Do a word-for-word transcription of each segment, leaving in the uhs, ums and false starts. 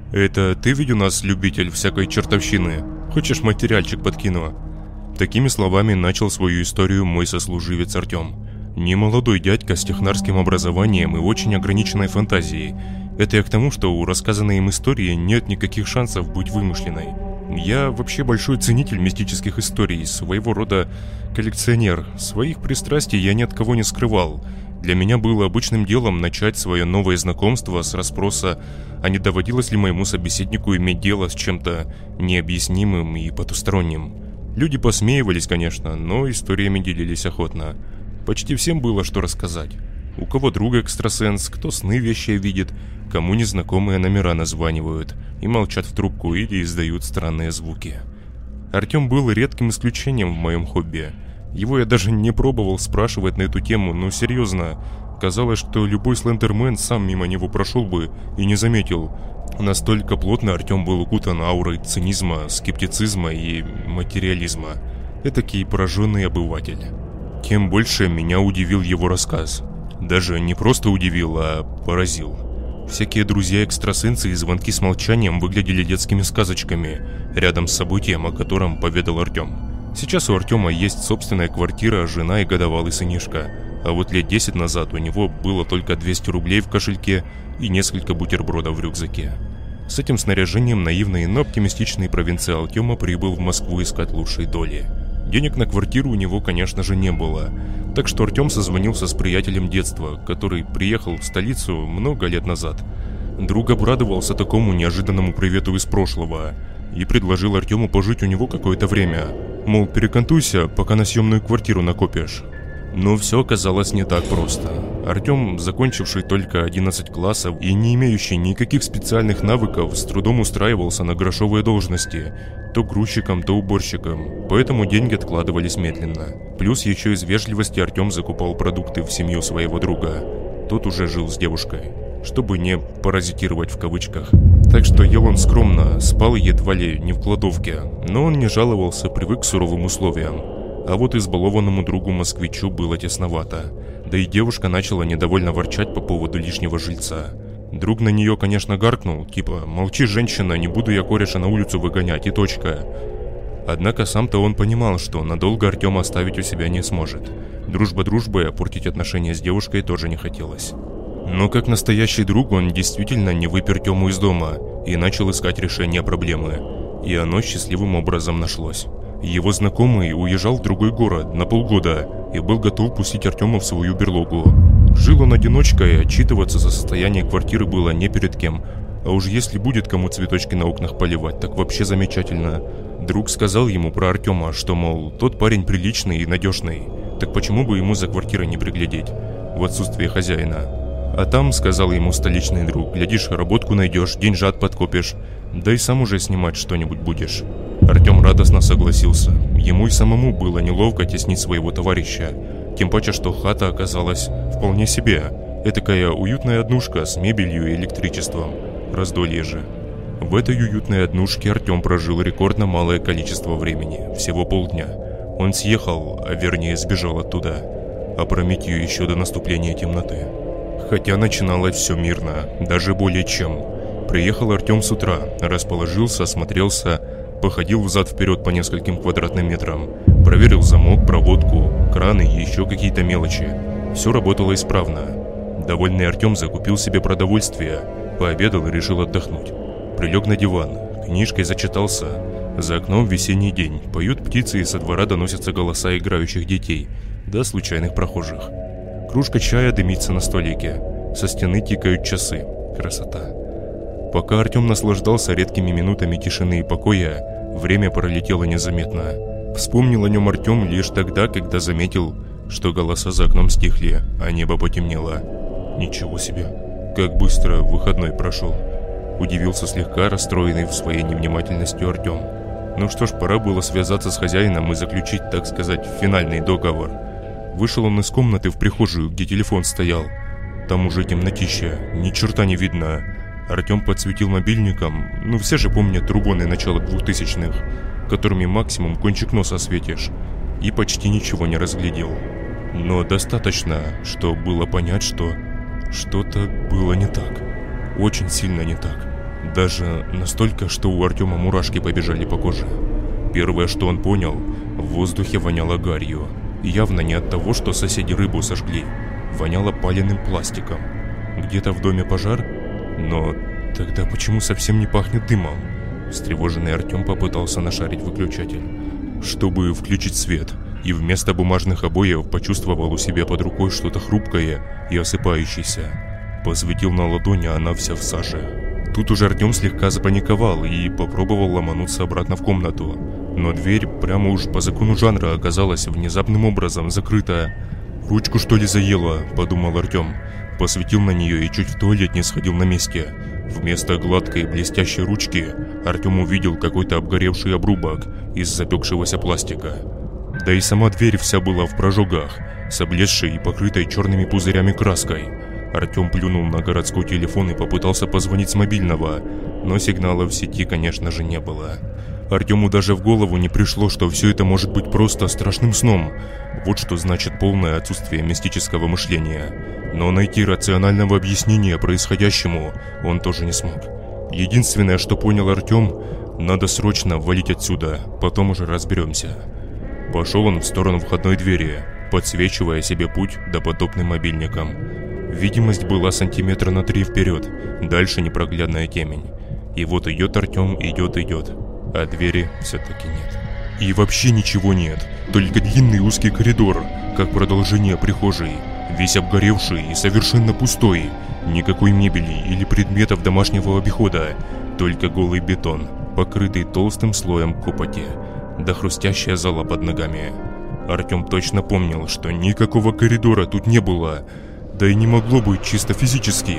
«Это ты ведь у нас любитель всякой чертовщины? Хочешь, материальчик подкину?» Такими словами начал свою историю мой сослуживец Артем. Немолодой дядька с технарским образованием и очень ограниченной фантазией. Это я к тому, что у рассказанной им истории нет никаких шансов быть вымышленной. Я вообще большой ценитель мистических историй, своего рода коллекционер. Своих пристрастий я ни от кого не скрывал. Для меня было обычным делом начать свое новое знакомство с расспроса, а не доводилось ли моему собеседнику иметь дело с чем-то необъяснимым и потусторонним. Люди посмеивались, конечно, но историями делились охотно. Почти всем было что рассказать. У кого друг экстрасенс, кто сны вещи видит, кому незнакомые номера названивают и молчат в трубку или издают странные звуки. Артем был редким исключением в моем хобби. Его я даже не пробовал спрашивать на эту тему, но серьезно, казалось, что любой слендермен сам мимо него прошел бы и не заметил. Настолько плотно Артем был укутан аурой цинизма, скептицизма и материализма. Этакий пораженный обыватель. Тем больше меня удивил его рассказ. Даже не просто удивил, а поразил. Всякие друзья-экстрасенсы и звонки с молчанием выглядели детскими сказочками, рядом с событием, о котором поведал Артем. Сейчас у Артема есть собственная квартира, жена и годовалый сынишка. А вот лет десять назад у него было только двести рублей в кошельке и несколько бутербродов в рюкзаке. С этим снаряжением наивный, но оптимистичный провинциал Тёма прибыл в Москву искать лучшей доли. Денег на квартиру у него, конечно же, не было. Так что Артем созвонился с приятелем детства, который приехал в столицу много лет назад. Друг обрадовался такому неожиданному привету из прошлого и предложил Артему пожить у него какое-то время. Мол, перекантуйся, пока на съемную квартиру накопишь. Но все оказалось не так просто. Артем, закончивший только одиннадцать классов и не имеющий никаких специальных навыков, с трудом устраивался на грошовые должности, то грузчиком, то уборщиком, поэтому деньги откладывались медленно. Плюс еще из вежливости Артем закупал продукты в семью своего друга. Тот уже жил с девушкой, чтобы не паразитировать в кавычках. Так что ел он скромно, спал едва ли не в кладовке, но он не жаловался, привык к суровым условиям. А вот избалованному другу-москвичу было тесновато. Да и девушка начала недовольно ворчать по поводу лишнего жильца. Друг на нее, конечно, гаркнул, типа «молчи, женщина, не буду я кореша на улицу выгонять, и точка». Однако сам-то он понимал, что надолго Артема оставить у себя не сможет. Дружба дружбой, а портить отношения с девушкой тоже не хотелось. Но как настоящий друг он действительно не выпер Тему из дома и начал искать решение проблемы. И оно счастливым образом нашлось. Его знакомый уезжал в другой город на полгода и был готов пустить Артема в свою берлогу. Жил он одиночкой, отчитываться за состояние квартиры было не перед кем. А уж если будет кому цветочки на окнах поливать, так вообще замечательно. Друг сказал ему про Артема, что, мол, тот парень приличный и надежный, так почему бы ему за квартирой не приглядеть, в отсутствие хозяина. А там, сказал ему столичный друг, глядишь, работку найдешь, деньжат подкопишь, да и сам уже снимать что-нибудь будешь. Артем радостно согласился. Ему и самому было неловко теснить своего товарища. Тем паче, что хата оказалась вполне себе. Этакая уютная однушка с мебелью и электричеством. Раздолье же. В этой уютной однушке Артем прожил рекордно малое количество времени. Всего полдня. Он съехал, а вернее сбежал оттуда. Опрометью еще до наступления темноты. Хотя начиналось все мирно. Даже более чем. Приехал Артем с утра. Расположился, осмотрелся. Походил взад-вперед по нескольким квадратным метрам, проверил замок, проводку, краны и еще какие-то мелочи. Все работало исправно. Довольный Артем закупил себе продовольствие, пообедал и решил отдохнуть. Прилег на диван, книжкой зачитался. За окном весенний день, поют птицы и со двора доносятся голоса играющих детей, да случайных прохожих. Кружка чая дымится на столике, со стены тикают часы. Красота. Пока Артем наслаждался редкими минутами тишины и покоя, время пролетело незаметно. Вспомнил о нем Артем лишь тогда, когда заметил, что голоса за окном стихли, а небо потемнело. Ничего себе, как быстро выходной прошел. Удивился слегка расстроенный в своей невнимательностью Артем. Ну что ж, пора было связаться с хозяином и заключить, так сказать, финальный договор. Вышел он из комнаты в прихожую, где телефон стоял. Там уже темнотища, ни черта не видно. Артем подсветил мобильником, ну все же помнят рубоны начала двухтысячных, которыми максимум кончик носа светишь, и почти ничего не разглядел. Но достаточно, что было понять, что что-то было не так, очень сильно не так. Даже настолько, что у Артема мурашки побежали по коже. Первое, что он понял, в воздухе воняло гарью. Явно не от того, что соседи рыбу сожгли. Воняло паленым пластиком. Где-то в доме пожар? Но тогда почему совсем не пахнет дымом? Встревоженный Артем попытался нашарить выключатель, чтобы включить свет, и вместо бумажных обоев почувствовал у себя под рукой что-то хрупкое и осыпающееся. Посветил на ладони, а она вся в саже. Тут уже Артем слегка запаниковал и попробовал ломануться обратно в комнату. Но дверь прямо уж по закону жанра оказалась внезапным образом закрыта. «Ручку что ли заело?» – подумал Артем. Посветил на нее и чуть в туалет не сходил на месте. Вместо гладкой блестящей ручки Артем увидел какой-то обгоревший обрубок из запекшегося пластика. Да и сама дверь вся была в прожогах, с облезшей и покрытой черными пузырями краской. Артем плюнул на городской телефон и попытался позвонить с мобильного, но сигнала в сети, конечно же, не было. Артему даже в голову не пришло, что все это может быть просто страшным сном. Вот что значит полное отсутствие мистического мышления. Но найти рационального объяснения происходящему он тоже не смог. Единственное, что понял Артем, надо срочно валить отсюда, потом уже разберемся. Пошел он в сторону входной двери, подсвечивая себе путь допотопным мобильником. Видимость была сантиметра на три вперед, дальше непроглядная темень. И вот идет Артем, идет-идет, а двери все-таки нет. И вообще ничего нет, только длинный узкий коридор, как продолжение прихожей, весь обгоревший и совершенно пустой. Никакой мебели или предметов домашнего обихода, только голый бетон, покрытый толстым слоем копоти, да хрустящая зола под ногами. Артем точно помнил, что никакого коридора тут не было, да и не могло быть чисто физически.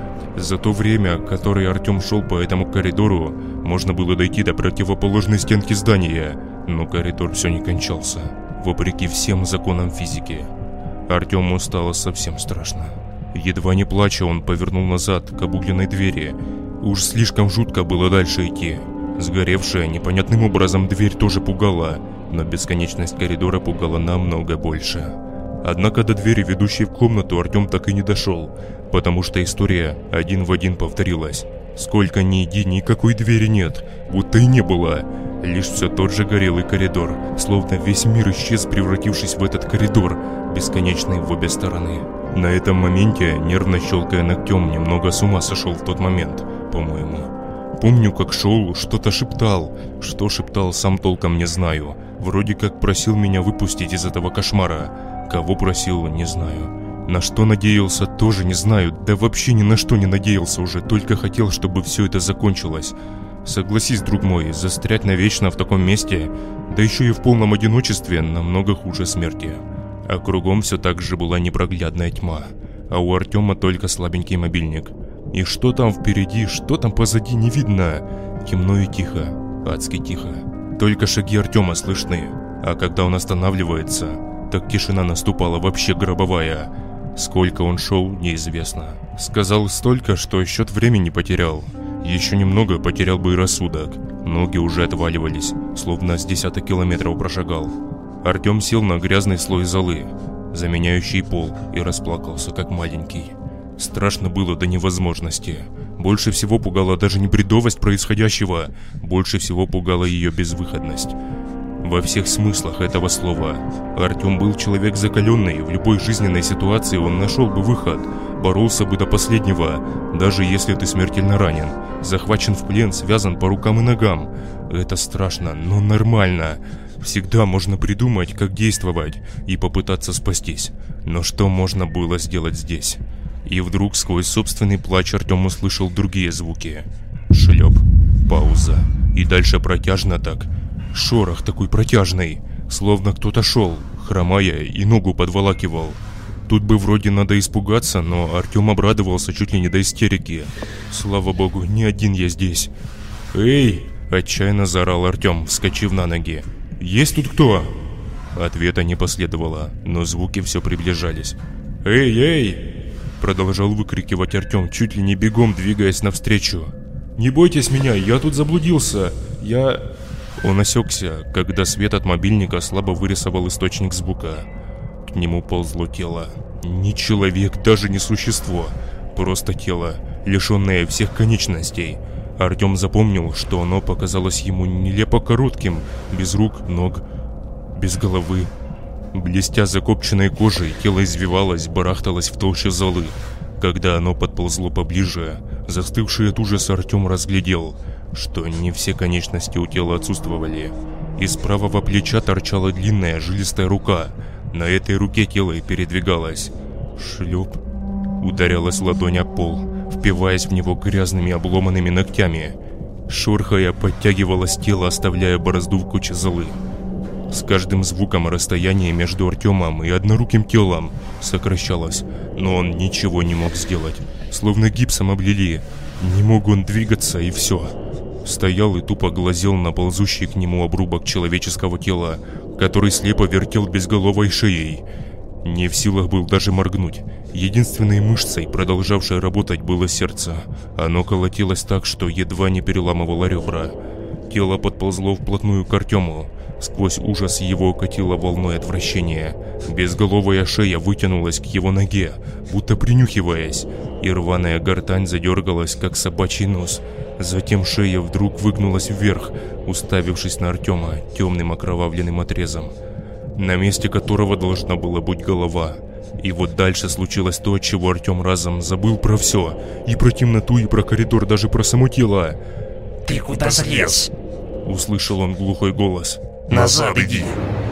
За то время, которое Артем шел по этому коридору, можно было дойти до противоположной стенки здания, но коридор все не кончался, вопреки всем законам физики. Артему стало совсем страшно. Едва не плача, он повернул назад к обугленной двери. Уж слишком жутко было дальше идти. Сгоревшая непонятным образом дверь тоже пугала, но бесконечность коридора пугала намного больше. Однако до двери, ведущей в комнату, Артем так и не дошел, потому что история один в один повторилась. Сколько ни иди, никакой двери нет, будто и не было. Лишь все тот же горелый коридор, словно весь мир исчез, превратившись в этот коридор, бесконечный в обе стороны. На этом моменте, нервно щелкая ногтем, немного с ума сошел в тот момент, по-моему. Помню, как шел, что-то шептал. Что шептал, сам толком не знаю. Вроде как просил меня выпустить из этого кошмара. Кого просил, не знаю. На что надеялся, тоже не знаю. Да вообще ни на что не надеялся уже, только хотел, чтобы все это закончилось. Согласись, друг мой, застрять навечно в таком месте, да еще и в полном одиночестве, намного хуже смерти. А кругом все так же была непроглядная тьма, а у Артема только слабенький мобильник. И что там впереди, что там позади, не видно. Темно и тихо, адски тихо. Только шаги Артема слышны, а когда он останавливается, так тишина наступала вообще гробовая. Сколько он шел, неизвестно. Сказал столько, что счет времени потерял. Еще немного потерял бы и рассудок. Ноги уже отваливались, словно с десяток километров прошагал. Артем сел на грязный слой золы, заменяющий пол, и расплакался как маленький. Страшно было до невозможности. Больше всего пугала даже не бредовость происходящего, больше всего пугала ее безвыходность. Во всех смыслах этого слова. Артем был человек закаленный, в любой жизненной ситуации он нашел бы выход, боролся бы до последнего, даже если ты смертельно ранен, захвачен в плен, связан по рукам и ногам. Это страшно, но нормально. Всегда можно придумать, как действовать и попытаться спастись. Но что можно было сделать здесь? И вдруг сквозь собственный плач Артем услышал другие звуки. Шлеп, пауза, и дальше протяжно так. Шорох такой протяжный, словно кто-то шел, хромая, и ногу подволакивал. Тут бы вроде надо испугаться, но Артем обрадовался чуть ли не до истерики. Слава богу, не один я здесь. «Эй!» – отчаянно заорал Артем, вскочив на ноги. «Есть тут кто?» Ответа не последовало, но звуки все приближались. «Эй, эй!» – продолжал выкрикивать Артем, чуть ли не бегом двигаясь навстречу. «Не бойтесь меня, я тут заблудился, я...» Он осекся, когда свет от мобильника слабо вырисовал источник звука. К нему ползло тело. Не человек, даже не существо. Просто тело, лишенное всех конечностей. Артем запомнил, что оно показалось ему нелепо коротким, без рук, ног, без головы. Блестя закопченной кожей, тело извивалось, барахталось в толще золы. Когда оно подползло поближе, застывший от ужаса Артем разглядел, что не все конечности у тела отсутствовали. Из правого плеча торчала длинная жилистая рука. На этой руке тело и передвигалось. Шлеп. Ударялась ладонь о пол, впиваясь в него грязными обломанными ногтями. Шорхая, подтягивалось тело, оставляя борозду в куче золы. С каждым звуком расстояние между Артемом и одноруким телом сокращалось, но он ничего не мог сделать. Словно гипсом облили. Не мог он двигаться, и все. Стоял и тупо глазел на ползущий к нему обрубок человеческого тела, который слепо вертел безголовой шеей. Не в силах был даже моргнуть. Единственной мышцей, продолжавшей работать, было сердце. Оно колотилось так, что едва не переламывало ребра. Тело подползло вплотную к Артему. Сквозь ужас его окатило волной отвращения. Безголовая шея вытянулась к его ноге, будто принюхиваясь, и рваная гортань задергалась, как собачий нос. Затем шея вдруг выгнулась вверх, уставившись на Артема темным окровавленным отрезом, на месте которого должна была быть голова. И вот дальше случилось то, от чего Артем разом забыл про все. И про темноту, и про коридор, даже про само тело. «Ты куда залез?» Услышал он глухой голос. «Назад иди!»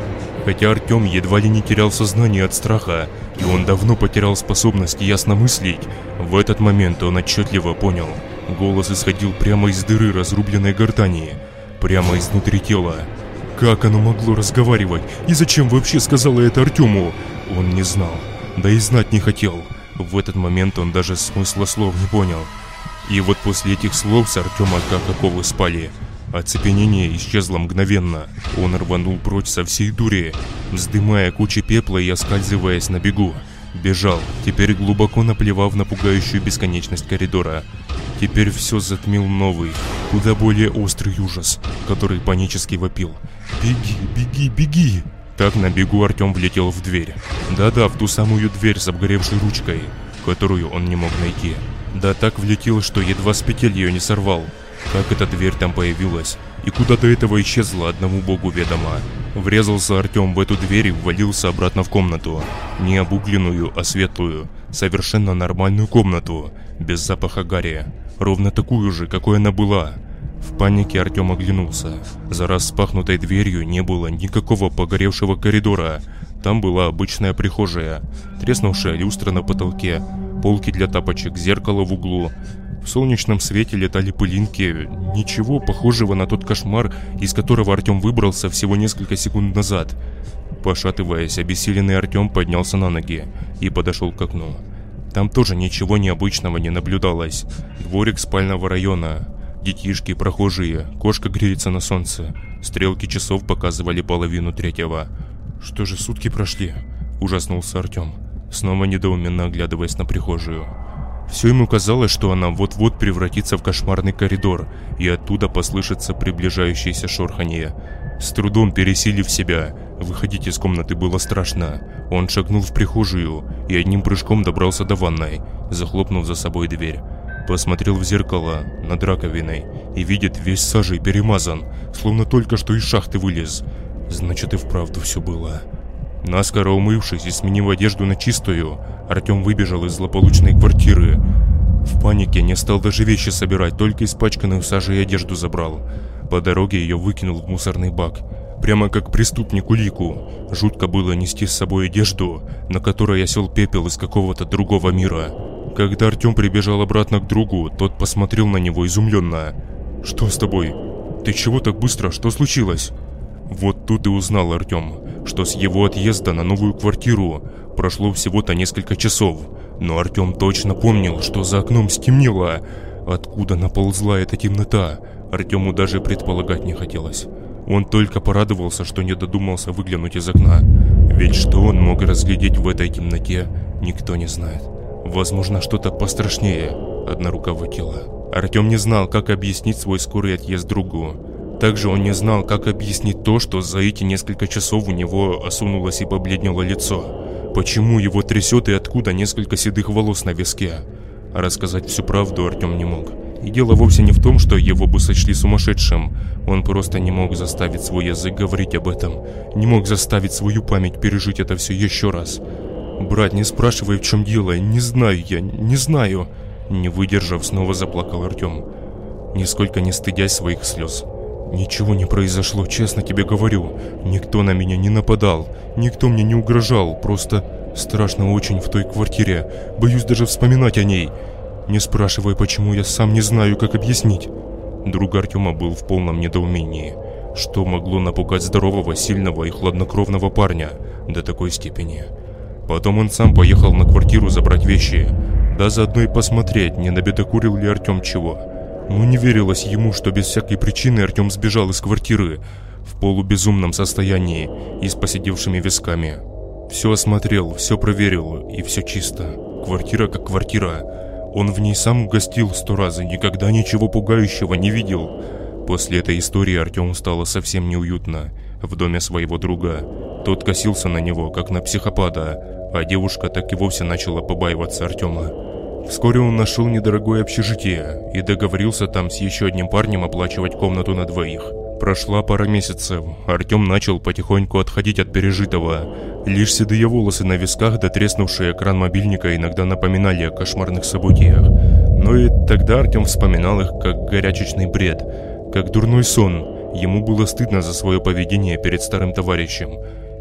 Хотя Артем едва ли не терял сознание от страха, и он давно потерял способность ясно мыслить, в этот момент он отчетливо понял. Голос исходил прямо из дыры разрубленной гортани, прямо изнутри тела. Как оно могло разговаривать? И зачем вообще сказала это Артему? Он не знал, да и знать не хотел. В этот момент он даже смысла слов не понял. И вот после этих слов с Артема как оковы спали. Оцепенение исчезло мгновенно. Он рванул прочь со всей дури, вздымая кучи пепла и оскальзываясь на бегу. Бежал, теперь глубоко наплевав на пугающую бесконечность коридора. Теперь все затмил новый, куда более острый ужас, который панически вопил: «Беги, беги, беги!» Так на бегу Артем влетел в дверь. Да-да, в ту самую дверь с обгоревшей ручкой, которую он не мог найти. Да так влетел, что едва с петель ее не сорвал. Как эта дверь там появилась и куда до этого исчезла, одному богу ведомо. Врезался Артем в эту дверь и ввалился обратно в комнату. Не обугленную, а светлую, совершенно нормальную комнату, без запаха гари. Ровно такую же, какой она была. В панике Артем оглянулся. За распахнутой дверью не было никакого погоревшего коридора. Там была обычная прихожая, треснувшая люстра на потолке, полки для тапочек, зеркало в углу. В солнечном свете летали пылинки. Ничего похожего на тот кошмар, из которого Артем выбрался всего несколько секунд назад. Пошатываясь, обессиленный Артем поднялся на ноги и подошел к окну. Там тоже ничего необычного не наблюдалось. Дворик спального района, детишки, прохожие, кошка греется на солнце. Стрелки часов показывали половину третьего. «Что же, сутки прошли?» – ужаснулся Артем, снова недоуменно оглядываясь на прихожую. Все ему казалось, что она вот-вот превратится в кошмарный коридор, и оттуда послышится приближающееся шорханье. С трудом пересилив себя, выходить из комнаты было страшно. Он шагнул в прихожую и одним прыжком добрался до ванной, захлопнув за собой дверь. Посмотрел в зеркало над раковиной и видит, весь сажей перемазан, словно только что из шахты вылез. Значит, и вправду все было. Наскоро умывшись и сменив одежду на чистую, Артем выбежал из злополучной квартиры. В панике не стал даже вещи собирать, только испачканную сажей одежду забрал. По дороге ее выкинул в мусорный бак, прямо как преступник улику. Жутко было нести с собой одежду, на которой осел пепел из какого-то другого мира. Когда Артем прибежал обратно к другу, тот посмотрел на него изумленно. «Что с тобой? Ты чего так быстро? Что случилось?» Вот тут и узнал Артем, что с его отъезда на новую квартиру прошло всего-то несколько часов. Но Артем точно помнил, что за окном стемнело. Откуда наползла эта темнота, Артему даже предполагать не хотелось. Он только порадовался, что не додумался выглянуть из окна. Ведь что он мог разглядеть в этой темноте, никто не знает. Возможно, что-то пострашнее однорукого тела. Артем не знал, как объяснить свой скорый отъезд другу. Также он не знал, как объяснить то, что за эти несколько часов у него осунулось и побледнело лицо. Почему его трясет и откуда несколько седых волос на виске. А рассказать всю правду Артем не мог. И дело вовсе не в том, что его бы сочли сумасшедшим. Он просто не мог заставить свой язык говорить об этом. Не мог заставить свою память пережить это все еще раз. «Брат, не спрашивай, в чем дело. Не знаю я, не знаю». Не выдержав, снова заплакал Артем, нисколько не стыдясь своих слез. «Ничего не произошло, честно тебе говорю. Никто на меня не нападал, никто мне не угрожал. Просто страшно очень в той квартире. Боюсь даже вспоминать о ней. Не спрашивай, почему, я сам не знаю, как объяснить». Друг Артема был в полном недоумении. Что могло напугать здорового, сильного и хладнокровного парня до такой степени? Потом он сам поехал на квартиру забрать вещи, да заодно и посмотреть, не набедокурил ли Артем чего. Но не верилось ему, что без всякой причины Артем сбежал из квартиры в полубезумном состоянии и с поседевшими висками. Все осмотрел, все проверил, и все чисто. Квартира как квартира. Он в ней сам гостил сто раз и никогда ничего пугающего не видел. После этой истории Артему стало совсем неуютно в доме своего друга. Тот косился на него, как на психопата, а девушка так и вовсе начала побаиваться Артема. Вскоре он нашел недорогое общежитие и договорился там с еще одним парнем оплачивать комнату на двоих. Прошла пара месяцев, Артем начал потихоньку отходить от пережитого. Лишь седые волосы на висках да треснувший экран мобильника иногда напоминали о кошмарных событиях. Но и тогда Артем вспоминал их как горячечный бред, как дурной сон. Ему было стыдно за свое поведение перед старым товарищем.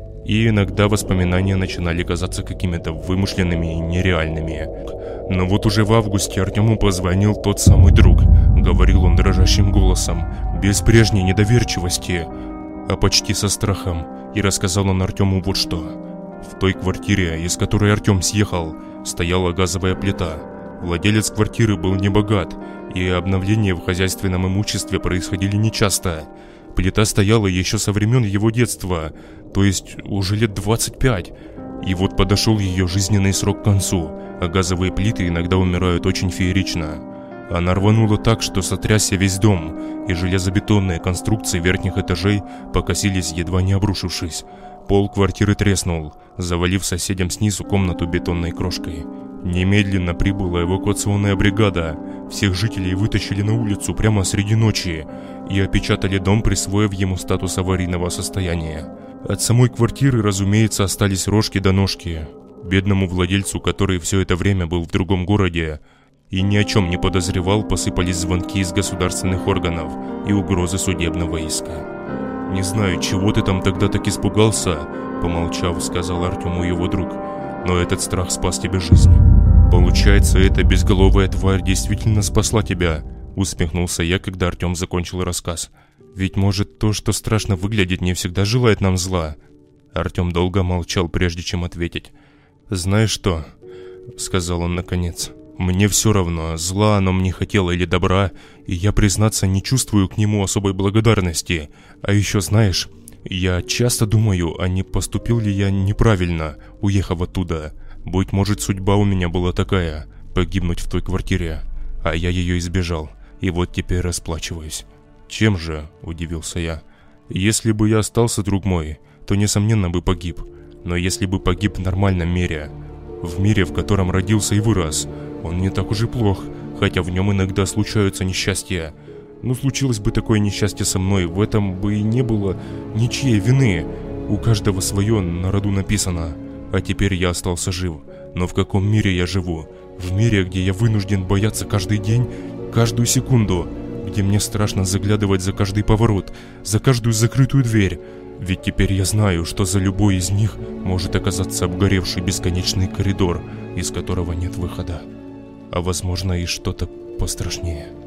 И иногда воспоминания начинали казаться какими-то вымышленными и нереальными. Но вот уже в августе Артему позвонил тот самый друг. Говорил он дрожащим голосом, без прежней недоверчивости, а почти со страхом. И рассказал он Артему вот что. В той квартире, из которой Артем съехал, стояла газовая плита. Владелец квартиры был небогат, и обновления в хозяйственном имуществе происходили нечасто. Плита стояла еще со времен его детства, то есть уже лет двадцать пять. И вот подошел ее жизненный срок к концу, а газовые плиты иногда умирают очень феерично. Она рванула так, что сотрясся весь дом, и железобетонные конструкции верхних этажей покосились, едва не обрушившись. Пол квартиры треснул, завалив соседям снизу комнату бетонной крошкой. Немедленно прибыла эвакуационная бригада. Всех жителей вытащили на улицу прямо среди ночи и опечатали дом, присвоив ему статус аварийного состояния. От самой квартиры, разумеется, остались рожки до ножки. Бедному владельцу, который все это время был в другом городе и ни о чем не подозревал, посыпались звонки из государственных органов и угрозы судебного иска. «Не знаю, чего ты там тогда так испугался», — помолчав, сказал Артему его друг, «но этот страх спас тебе жизнь». «Получается, эта безголовая тварь действительно спасла тебя», — усмехнулся я, когда Артем закончил рассказ. «Ведь, может, то, что страшно выглядит, не всегда желает нам зла». Артем долго молчал, прежде чем ответить. «Знаешь что?» — сказал он наконец. «Мне все равно, зла оно мне хотело или добра, и я, признаться, не чувствую к нему особой благодарности. А еще, знаешь, я часто думаю, а не поступил ли я неправильно, уехав оттуда. Быть может, судьба у меня была такая — погибнуть в той квартире, а я ее избежал, и вот теперь расплачиваюсь». «Чем же?» – удивился я. «Если бы я остался, друг мой, то, несомненно, бы погиб. Но если бы погиб в нормальном мире, в мире, в котором родился и вырос, он не так уж и плох, хотя в нем иногда случаются несчастья. Ну, случилось бы такое несчастье со мной, в этом бы и не было ничьей вины. У каждого свое на роду написано. А теперь я остался жив. Но в каком мире я живу? В мире, где я вынужден бояться каждый день, каждую секунду, где мне страшно заглядывать за каждый поворот, за каждую закрытую дверь. Ведь теперь я знаю, что за любой из них может оказаться обгоревший бесконечный коридор, из которого нет выхода. А возможно и что-то пострашнее».